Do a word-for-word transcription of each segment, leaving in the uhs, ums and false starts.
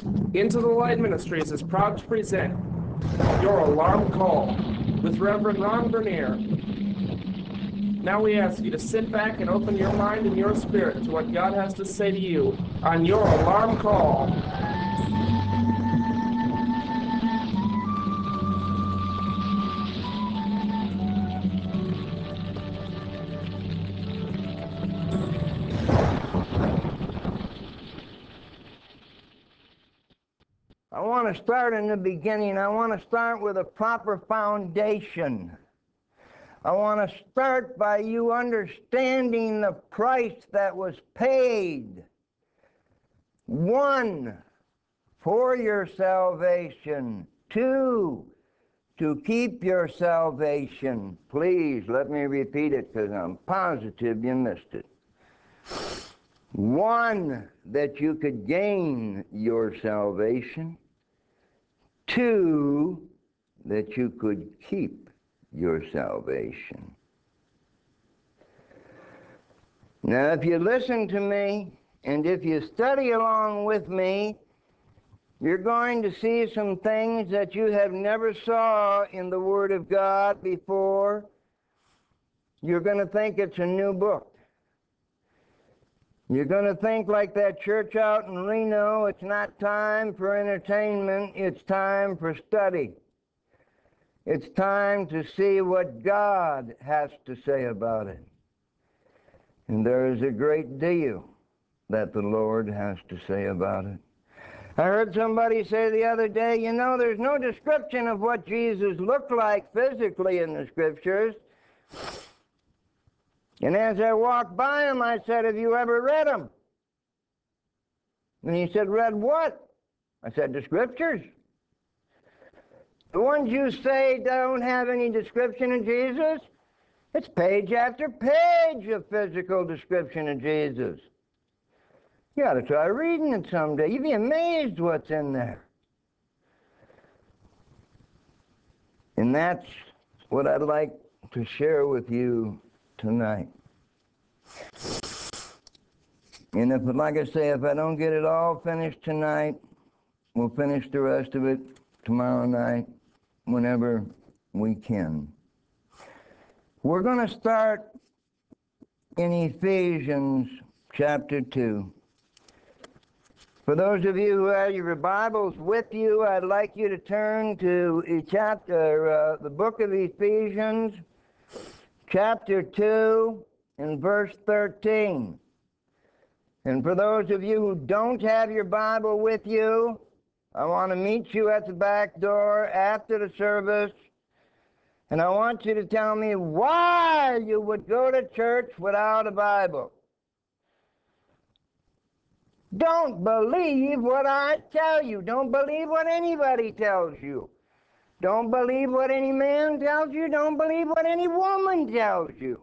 Into the Light Ministries is proud to present Your Alarm Call with Reverend Ron Bernier. Now we ask you to sit back and open your mind and your spirit to what God has to say to you on Your Alarm Call. I want to start in the beginning. I want to start with a proper foundation. I want to start by you understanding the price that was paid. One, for your salvation. Two, to keep your salvation. Please let me repeat it because I'm positive you missed it. One, that you could gain your salvation. Two, that you could keep your salvation. Now, if you listen to me, and if you study along with me, you're going to see some things that you have never saw in the Word of God before. You're going to think it's a new book. You're going to think like that church out in Reno, it's not time for entertainment, it's time for study. It's time to see what God has to say about it. And there is a great deal that the Lord has to say about it. I heard somebody say the other day, you know, there's no description of what Jesus looked like physically in the Scriptures. And as I walked by him, I said, have you ever read them? And he said, read what? I said, the Scriptures. The ones you say don't have any description of Jesus, it's page after page of physical description of Jesus. You ought to try reading it someday. You'd be amazed what's in there. And that's what I'd like to share with you tonight. And if, like I say, if I don't get it all finished tonight, we'll finish the rest of it tomorrow night, whenever we can. We're going to start in Ephesians chapter two. For those of you who have your Bibles with you, I'd like you to turn to a chapter, uh, the book of Ephesians, chapter two, and verse thirteen. And for those of you who don't have your Bible with you, I want to meet you at the back door after the service, and I want you to tell me why you would go to church without a Bible. Don't believe what I tell you. Don't believe what anybody tells you. Don't believe what any man tells you. Don't believe what any woman tells you.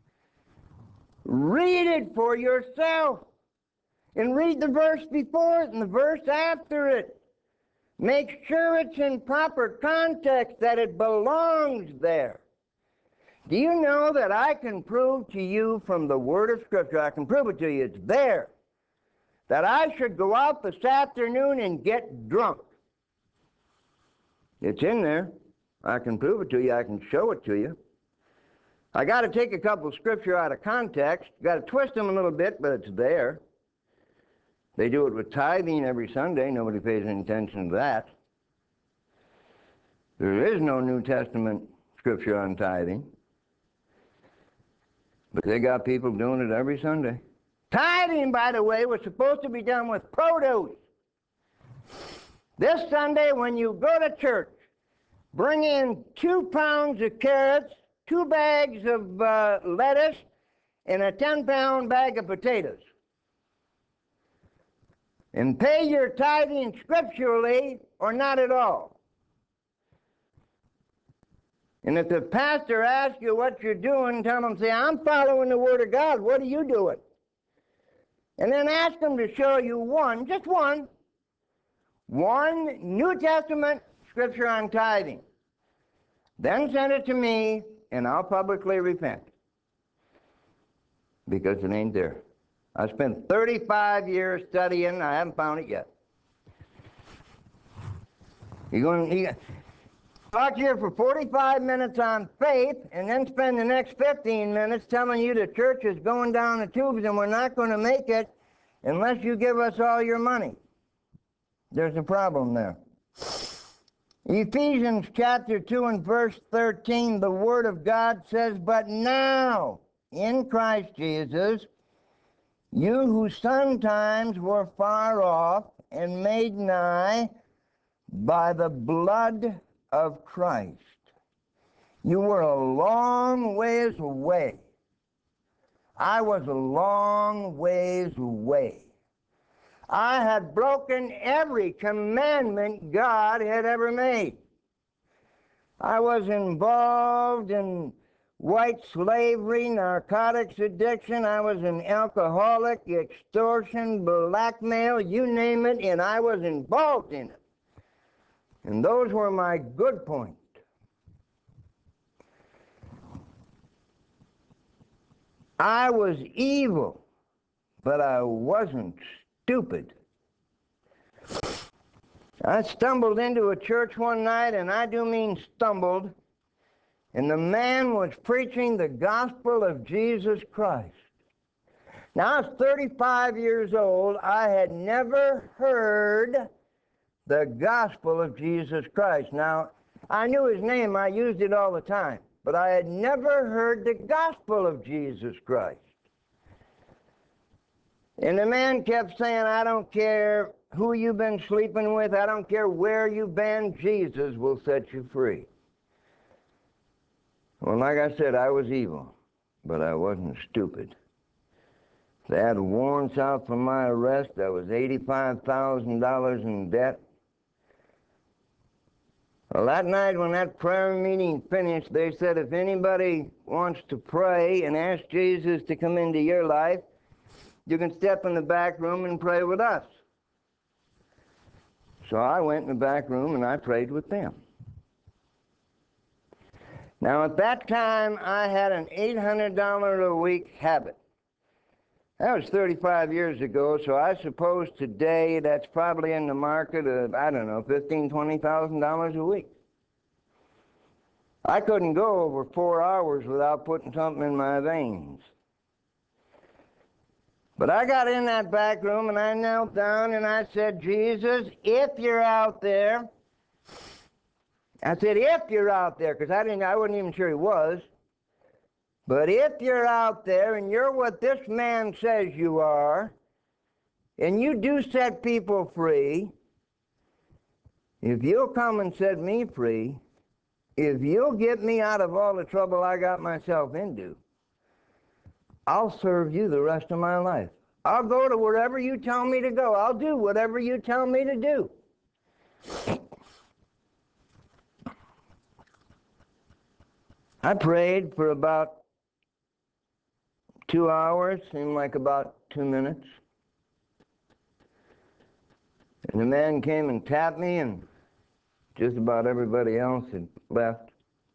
Read it for yourself. And read the verse before it and the verse after it. Make sure it's in proper context, that it belongs there. Do you know that I can prove to you from the Word of Scripture, I can prove it to you, it's there, that I should go out this afternoon and get drunk? It's in there. I can prove it to you. I can show it to you. I got to take a couple of scripture out of context. Got to twist them a little bit, but it's there. They do it with tithing every Sunday. Nobody pays any attention to that. There is no New Testament scripture on tithing. But they got people doing it every Sunday. Tithing, by the way, was supposed to be done with produce. This Sunday, when you go to church, bring in two pounds of carrots, two bags of uh, lettuce, and a ten-pound bag of potatoes. And pay your tithing scripturally or not at all. And if the pastor asks you what you're doing, tell him, say, I'm following the Word of God. What are you doing? And then ask him to show you one, just one, one New Testament scripture on tithing. Then send it to me, and I'll publicly repent. Because it ain't there. I spent thirty-five years studying, I haven't found it yet. You're going to talk here for forty-five minutes on faith and then spend the next fifteen minutes telling you the church is going down the tubes and we're not going to make it unless you give us all your money. There's a problem there. Ephesians chapter two and verse thirteen, the Word of God says, "But now, in Christ Jesus, you who sometimes were far off and made nigh by the blood of Christ." You were a long ways away. I was a long ways away. I had broken every commandment God had ever made. I was involved in white slavery, narcotics addiction. I was an alcoholic, extortion, blackmail, you name it, and I was involved in it. And those were my good points. I was evil, but I wasn't stupid. I stumbled into a church one night, and I do mean stumbled, and the man was preaching the gospel of Jesus Christ. Now, I was thirty-five years old. I had never heard the gospel of Jesus Christ. Now, I knew his name. I used it all the time. But I had never heard the gospel of Jesus Christ. And the man kept saying, "I don't care who you've been sleeping with. I don't care where you've been. Jesus will set you free." Well, like I said, I was evil, but I wasn't stupid. They had warrants out for my arrest. I was eighty-five thousand dollars in debt. Well, that night when that prayer meeting finished, they said, if anybody wants to pray and ask Jesus to come into your life, you can step in the back room and pray with us. So I went in the back room and I prayed with them. Now, at that time, I had an eight hundred dollars a week habit. That was thirty-five years ago, so I suppose today that's probably in the market of, I don't know, fifteen thousand dollars, twenty thousand dollars a week. I couldn't go over four hours without putting something in my veins. But I got in that back room and I knelt down and I said, "Jesus, if you're out there," I said, "if you're out there," because I didn't, I wasn't even sure he was. "But if you're out there and you're what this man says you are, and you do set people free, if you'll come and set me free, if you'll get me out of all the trouble I got myself into, I'll serve you the rest of my life. I'll go to wherever you tell me to go. I'll do whatever you tell me to do." I prayed for about two hours, seemed like about two minutes. And the man came and tapped me, and just about everybody else had left.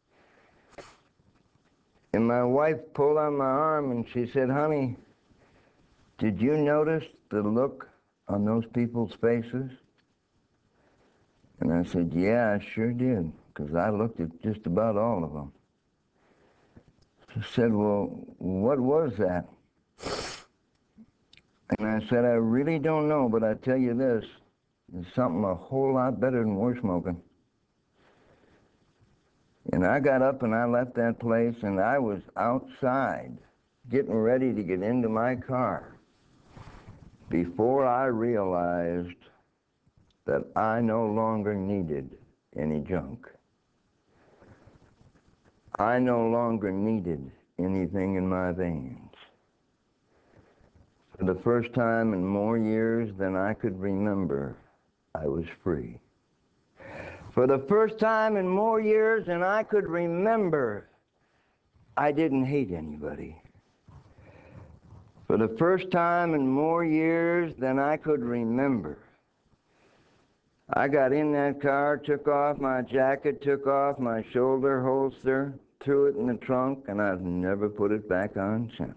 And my wife pulled on my arm and she said, "Honey, did you notice the look on those people's faces?" And I said, "Yeah, I sure did, because I looked at just about all of them." She said, "Well, what was that?" And I said, "I really don't know, but I tell you this, there's something a whole lot better than we're smoking." And I got up and I left that place, and I was outside getting ready to get into my car before I realized that I no longer needed any junk. I no longer needed anything in my veins. For the first time in more years than I could remember, I was free. For the first time in more years than I could remember, I didn't hate anybody. For the first time in more years than I could remember, I got in that car, took off my jacket, took off my shoulder holster, threw it in the trunk, and I've never put it back on since.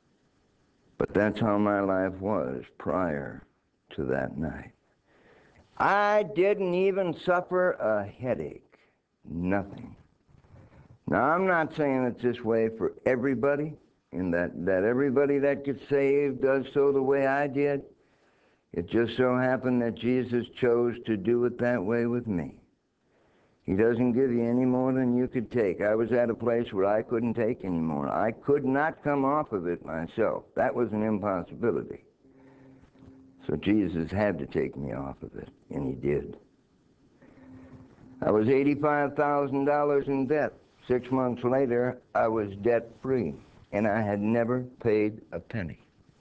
But that's how my life was prior to that night. I didn't even suffer a headache. Nothing. Now, I'm not saying it's this way for everybody, and that, that everybody that gets saved does so the way I did. It just so happened that Jesus chose to do it that way with me. He doesn't give you any more than you could take. I was at a place where I couldn't take any more. I could not come off of it myself. That was an impossibility. So Jesus had to take me off of it, and he did. I was eighty-five thousand dollars in debt. Six months later, I was debt-free, and I had never paid a penny.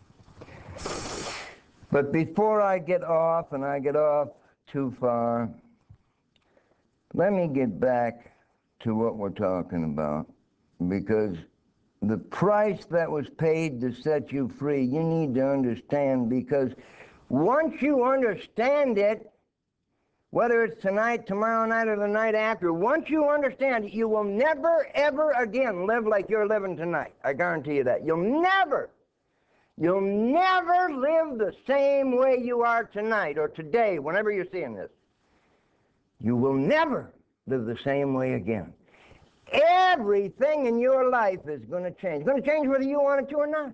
But before I get off, and I get off too far, let me get back to what we're talking about, because the price that was paid to set you free, you need to understand, because once you understand it, whether it's tonight, tomorrow night, or the night after, once you understand it, you will never, ever again live like you're living tonight. I guarantee you that. You'll never, you'll never live the same way you are tonight or today, whenever you're seeing this. You will never live the same way again. Everything in your life is going to change. It's going to change whether you want it to or not.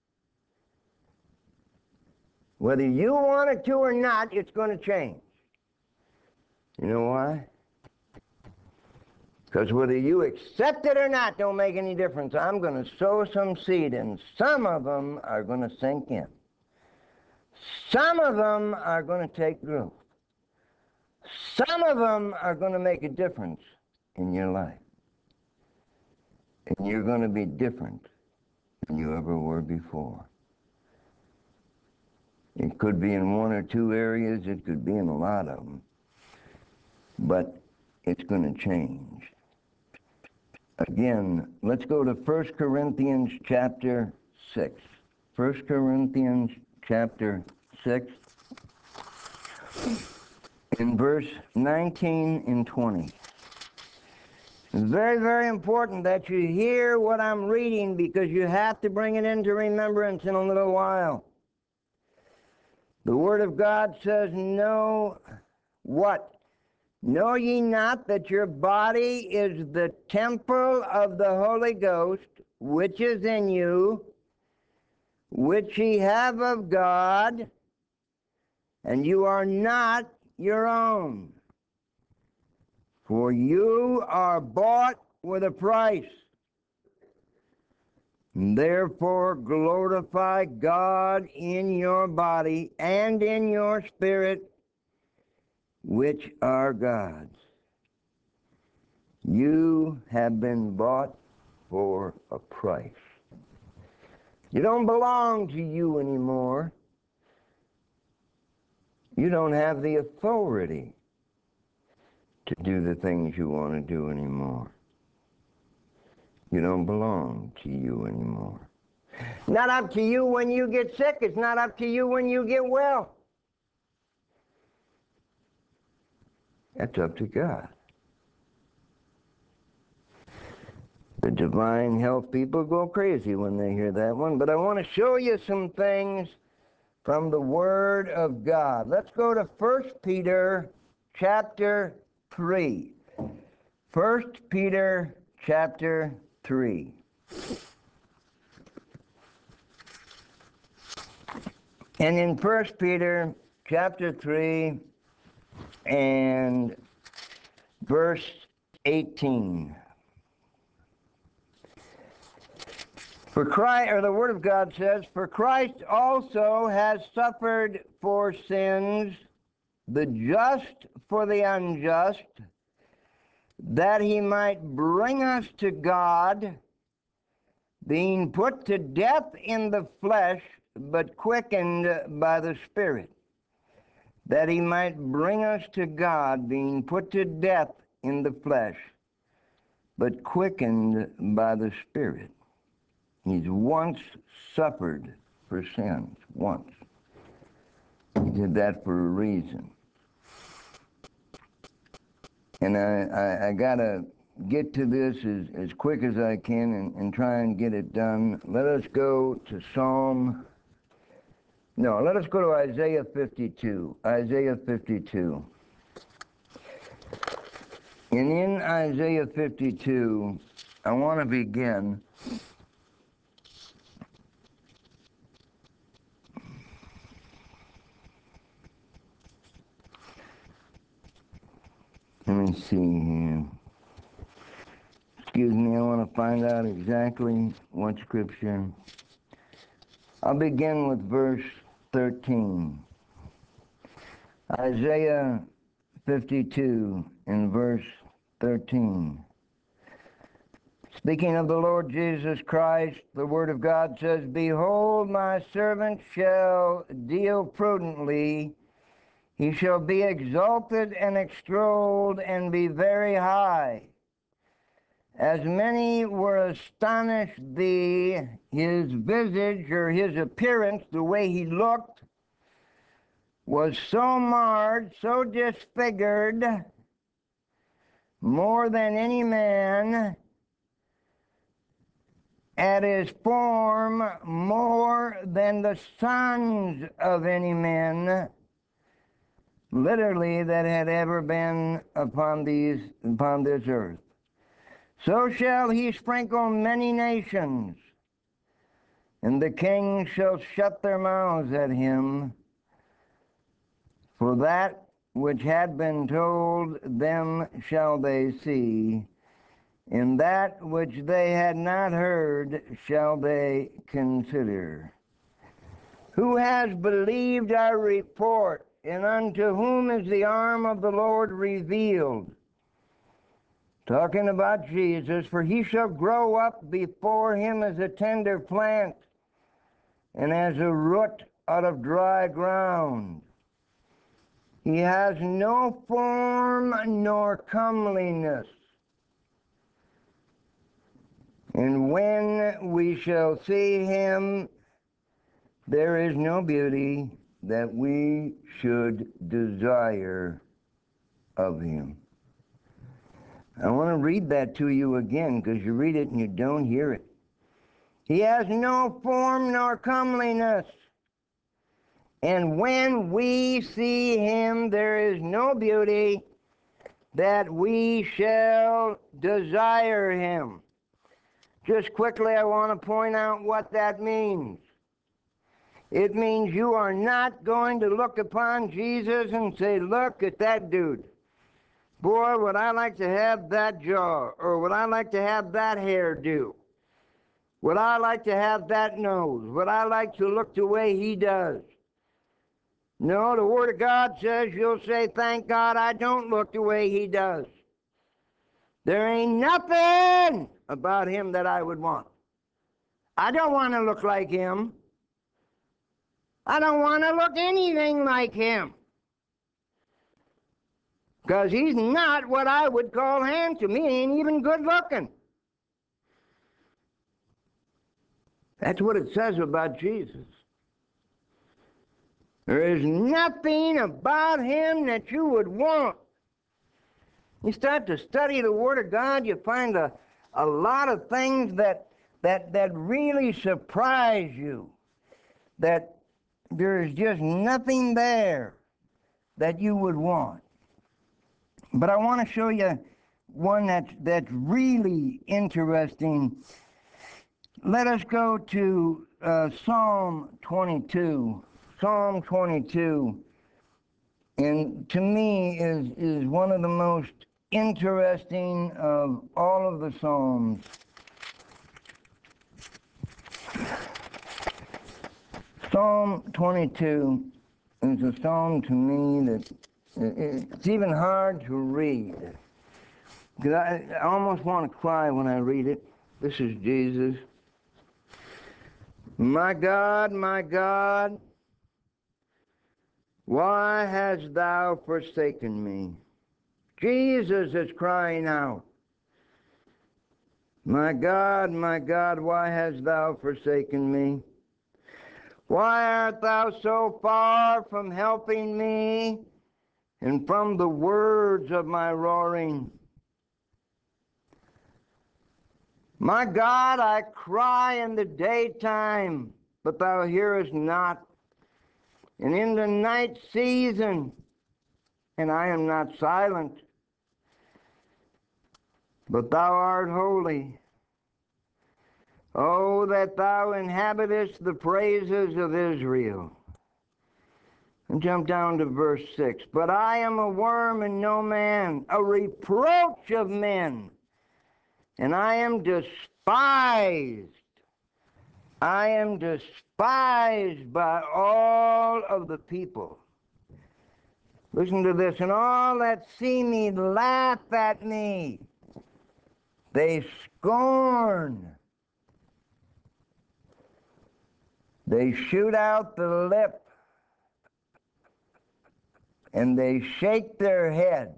Whether you want it to or not, it's going to change. You know why? Because whether you accept it or not don't make any difference. I'm going to sow some seed, and some of them are going to sink in. Some of them are going to take growth. Some of them are going to make a difference in your life. And you're going to be different than you ever were before. It could be in one or two areas. It could be in a lot of them. But it's going to change. Again, let's go to First Corinthians chapter six. First Corinthians chapter six. In verse nineteen and twenty. It's very, very important that you hear what I'm reading, because you have to bring it into remembrance in a little while. The Word of God says, "Know what? Know ye not that your body is the temple of the Holy Ghost, which is in you, which ye have of God, and you are not your own? For you are bought with a price. Therefore glorify God in your body and in your spirit, which are God's. You have been bought for a price." You don't belong to you anymore. You don't have the authority to do the things you want to do anymore. You don't belong to you anymore. Not up to you when you get sick. It's not up to you when you get well. That's up to God. The divine health people go crazy when they hear that one, but I want to show you some things from the Word of God. Let's go to First Peter chapter three. First Peter chapter three. And in First Peter chapter three and verse eighteen. For Christ, or the Word of God says, "For Christ also has suffered for sins, the just for the unjust, that he might bring us to God, being put to death in the flesh, but quickened by the Spirit." That he might bring us to God, being put to death in the flesh, but quickened by the Spirit. He's once suffered for sins, once. He did that for a reason. And I, I, I got to get to this as, as quick as I can and, and try and get it done. Let us go to Psalm No, let us go to Isaiah fifty-two. Isaiah fifty-two. And in Isaiah fifty-two, I want to begin let me see here. Excuse me, I want to find out exactly what scripture. I'll begin with verse thirteen. Isaiah fifty-two in verse thirteen. Speaking of the Lord Jesus Christ, the Word of God says, Behold, my servant shall deal prudently. He shall be exalted and extolled and be very high. As many were astonished, the his visage or his appearance, the way he looked, was so marred, so disfigured, more than any man, at his form more than the sons of any men, literally, that had ever been upon these upon this earth. So shall he sprinkle many nations, and the kings shall shut their mouths at him. For that which had been told them shall they see, and that which they had not heard shall they consider. Who has believed our report, and unto whom is the arm of the Lord revealed? Talking about Jesus, for he shall grow up before him as a tender plant, and as a root out of dry ground. He has no form nor comeliness. And when we shall see him, there is no beauty that we should desire of him. I want to read that to you again, because you read it and you don't hear it. He has no form nor comeliness. And when we see him, there is no beauty that we shall desire him. Just quickly, I want to point out what that means. It means you are not going to look upon Jesus and say, look at that dude. Boy, would I like to have that jaw, or would I like to have that hairdo? Would I like to have that nose? Would I like to look the way he does? No, the Word of God says you'll say, thank God I don't look the way he does. There ain't nothing about him that I would want. I don't want to look like him. I don't want to look anything like him. Because he's not what I would call handsome. He ain't even good looking. That's what it says about Jesus. There is nothing about him that you would want. You start to study the Word of God, you find a, a lot of things that, that, that really surprise you. That there is just nothing there that you would want. But I want to show you one that's, that's really interesting. Let us go to uh, Psalm twenty-two. Psalm twenty-two, and to me is, is one of the most interesting of all of the Psalms. Psalm twenty-two is a psalm to me that it's even hard to read. Because I, I almost want to cry when I read it. This is Jesus. My God, my God, why hast thou forsaken me? Jesus is crying out. My God, my God, why hast thou forsaken me? Why art thou so far from helping me and from the words of my roaring? My God, I cry in the daytime, but thou hearest not. and in the night season, and I am not silent, but thou art holy. Oh, that thou inhabitest the praises of Israel. And jump down to verse six. But I am a worm and no man, a reproach of men, and I am despised. I am despised by all of the people. Listen to this. And all that see me laugh at me. They scorn. They shoot out the lip. And they shake their head.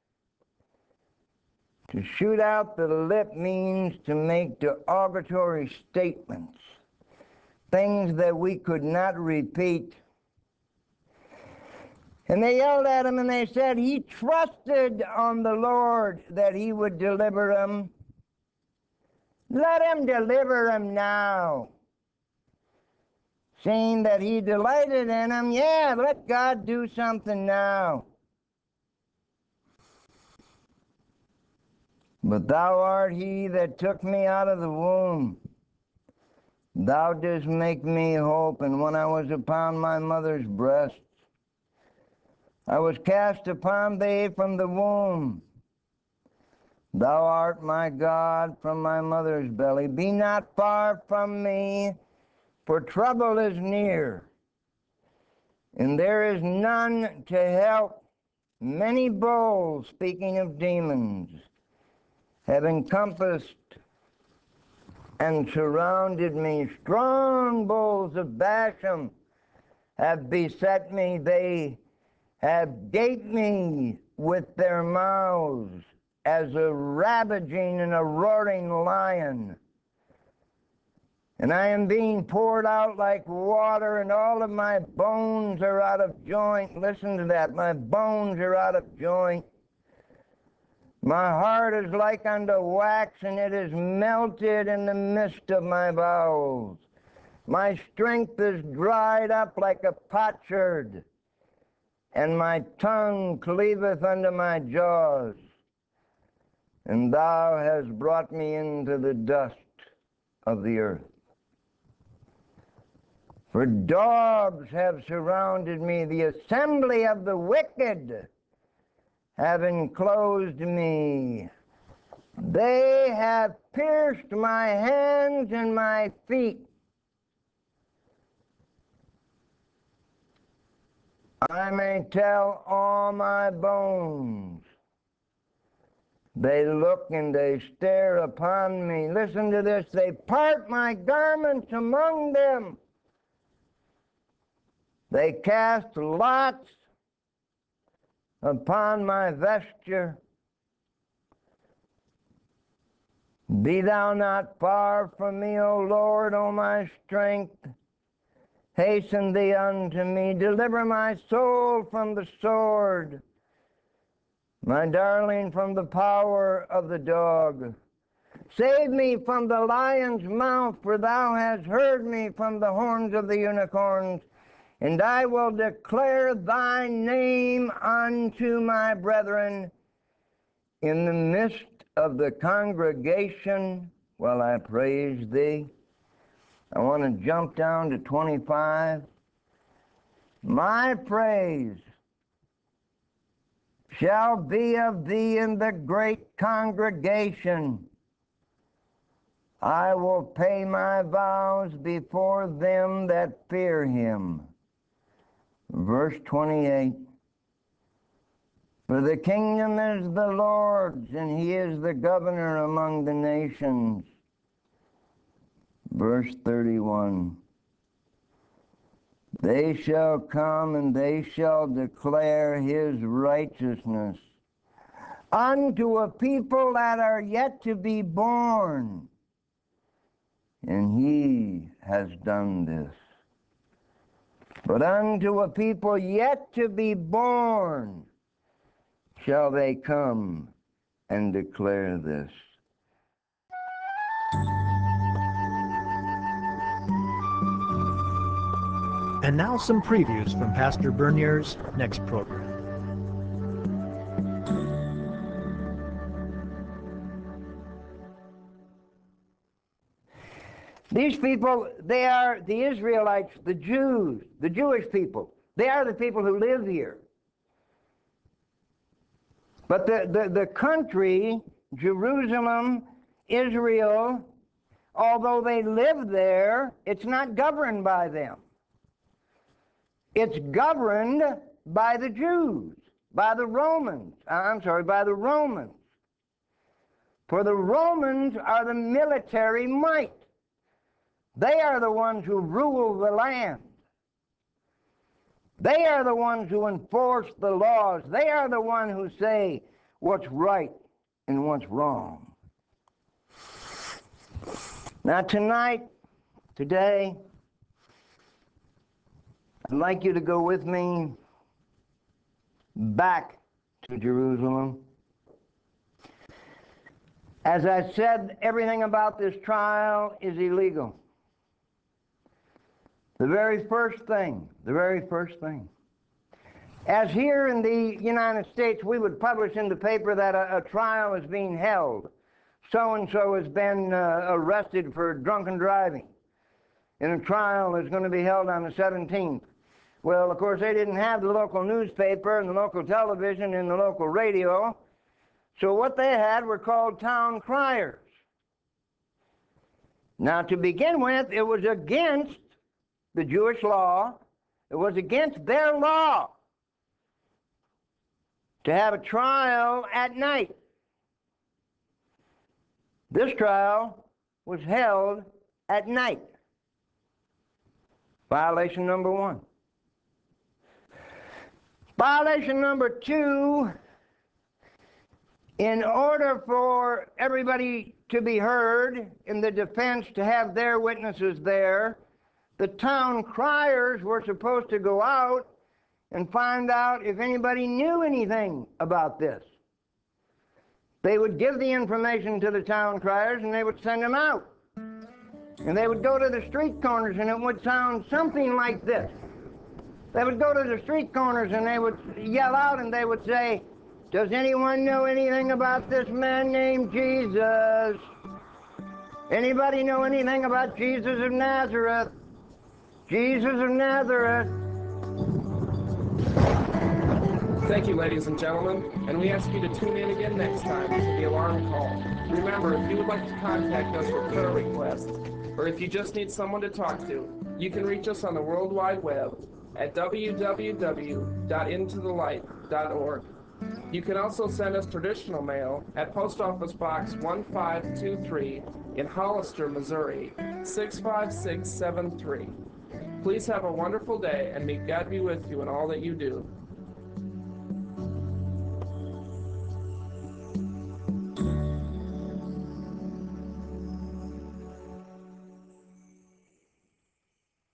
To shoot out the lip means to make derogatory statements. Things that we could not repeat. And they yelled at him and they said, he trusted on the Lord that he would deliver him. Let him deliver him now. Seeing that he delighted in him, yeah, let God do something now. But thou art he that took me out of the womb. Thou didst make me hope, and when I was upon my mother's breast, I was cast upon thee from the womb. Thou art my God from my mother's belly. Be not far from me, for trouble is near, and there is none to help. Many bulls, speaking of demons, have encompassed and surrounded me. Strong bulls of Bashan have beset me. They have gaped me with their mouths as a ravaging and a roaring lion. And I am being poured out like water, and all of my bones are out of joint. Listen to that. My bones are out of joint. My heart is like unto wax, and it is melted in the midst of my bowels. My strength is dried up like a potsherd, and my tongue cleaveth unto my jaws. And thou hast brought me into the dust of the earth. For dogs have surrounded me, the assembly of the wicked have enclosed me. They have pierced my hands and my feet. I may tell all my bones. They look and they stare upon me. Listen to this. They part my garments among them. They cast lots upon my vesture. Be thou not far from me, O Lord, O my strength. Hasten thee unto me. Deliver my soul from the sword, my darling from the power of the dog. Save me from the lion's mouth, for thou hast heard me from the horns of the unicorns. And I will declare thy name unto my brethren. In the midst of the congregation, while I praise thee. I want to jump down to twenty-five. My praise shall be of thee in the great congregation. I will pay my vows before them that fear him. Verse twenty-eight. For the kingdom is the Lord's, and he is the governor among the nations. Verse thirty-one. They shall come and they shall declare his righteousness unto a people that are yet to be born. And he has done this. But unto a people yet to be born shall they come and declare this. And now some previews from Pastor Bernier's next program. These people, they are the Israelites, the Jews, the Jewish people. They are the people who live here. But the, the, the country, Jerusalem, Israel, although they live there, it's not governed by them. It's governed by the Jews, by the Romans. I'm sorry, by the Romans. For the Romans are the military might. They are the ones who rule the land. They are the ones who enforce the laws. They are the ones who say what's right and what's wrong. Now tonight, today, I'd like you to go with me back to Jerusalem. As I said, everything about this trial is illegal. The very first thing, the very first thing. As here in the United States, we would publish in the paper that a, a trial is being held. So-and-so has been uh, arrested for drunken driving, and a trial is going to be held on the seventeenth. Well, of course, they didn't have the local newspaper and the local television and the local radio, so what they had were called town criers. Now, to begin with, it was against the Jewish law. It was against their law to have a trial at night. This trial was held at night. Violation number one. Violation number two, in order for everybody to be heard and the defense to have their witnesses there, the town criers were supposed to go out and find out if anybody knew anything about this. They would give the information to the town criers and they would send them out. And they would go to the street corners and it would sound something like this. They would go to the street corners and they would yell out and they would say, "Does anyone know anything about this man named Jesus? Anybody know anything about Jesus of Nazareth? Jesus of Nazareth." Thank you, ladies and gentlemen, and we ask you to tune in again next time to the alarm call. Remember, if you would like to contact us for prayer requests, or if you just need someone to talk to, you can reach us on the World Wide Web at w w w dot into the light dot org. You can also send us traditional mail at Post Office Box one five two three in Hollister, Missouri, six five six seven three. Please have a wonderful day, and may God be with you in all that you do.